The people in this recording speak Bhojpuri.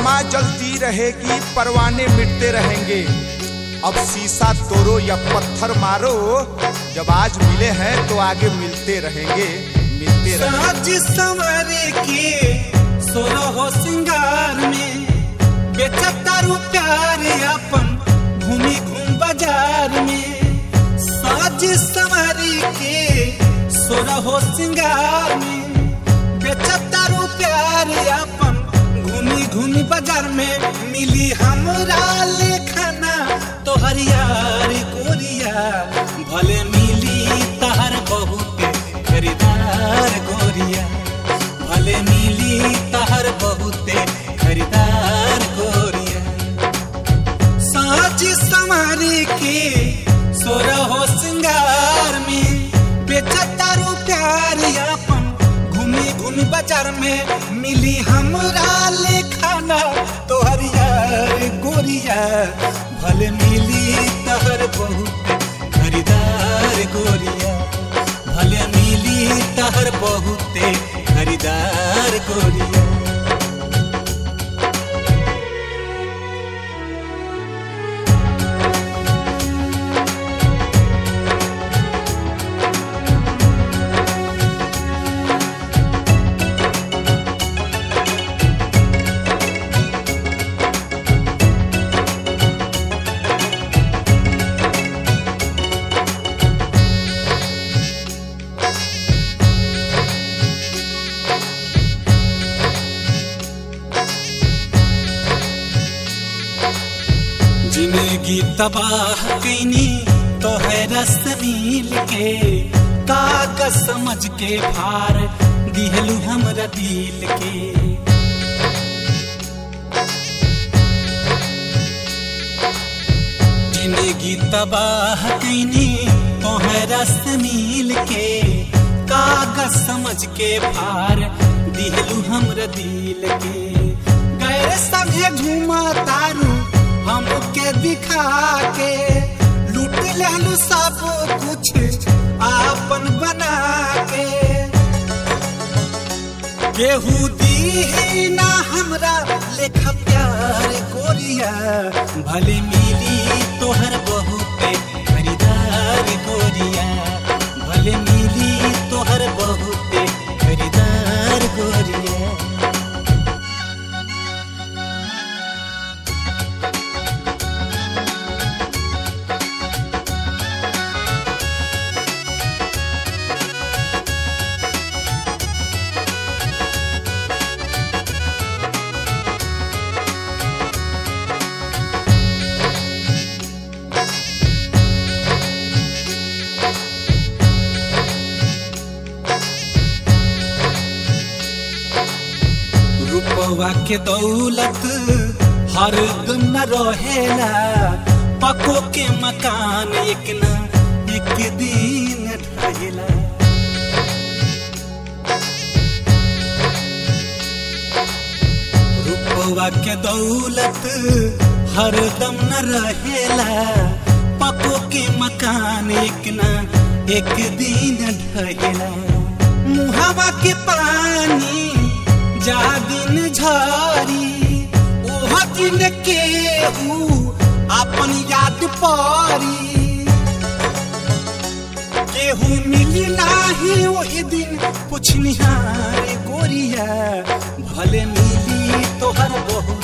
शम्मा जलती रहेगी, परवाने मिटते रहेंगे। अब शीशा तोड़ो या पत्थर मारो, जब आज मिले हैं तो आगे मिलते रहेंगे, मिलते रहेंगे। साज संवरे के सोरहो सिंगार में बेचतारू प्यार अपन घूमी घूम बाजार में। साज संवरे के सोरहो सिंगार में बेचतारू प्यार अपन घूमी घूमी बाजार में। मिली हमरा लेखना तोहर यार गोरिया, भले मिली तहर बहुते खरीदार गोरिया, भले मिली तहर बहुते खरीदार गोरिया। साज संवारी के सोरहो सिंगार में बेचतारू प्यार अपन घूमी घूमी बाजार में। मिली हमरा लेखाना तोहर यार गोरिया, भले मिली तहर बहुते खरीदार गोरिया, भले मिली तहर बहुते खरीदार गोरिया। जिंदगी तबाह कैनी तोहरा से मिल के, कागज समझ के भार दिहलू हमरा दिल के। जिंदगी तबाह कैनी तोहरा से मिल के, कागज समझ के भार दिहलू हमरा दिल के। गैर सभे घूमा तारू हमके दिखा के, लूट लेलू सब कुछ आपन बना के। केहू दी ना हमरा लेखा प्यार गोरिया, भले मिली तोहर बहुते खरीदार गोरिया, भले मिली तोहर बहुते खरीदार गोरिया। रूपवा के दौलत हर दम न रहेला, पको के मकान एक न एक दिन ढहेला। रूपवा के दौलत हर दम न रहेला, पको के मकान एक न एक दिन ढहेला। मुहावा के पानी जागिन झारी, ओह दिन केहू अपन याद पारी। केहू मिली नाही ओही दिन पुछनिहार गोरिया, भले मिली तोहर बहु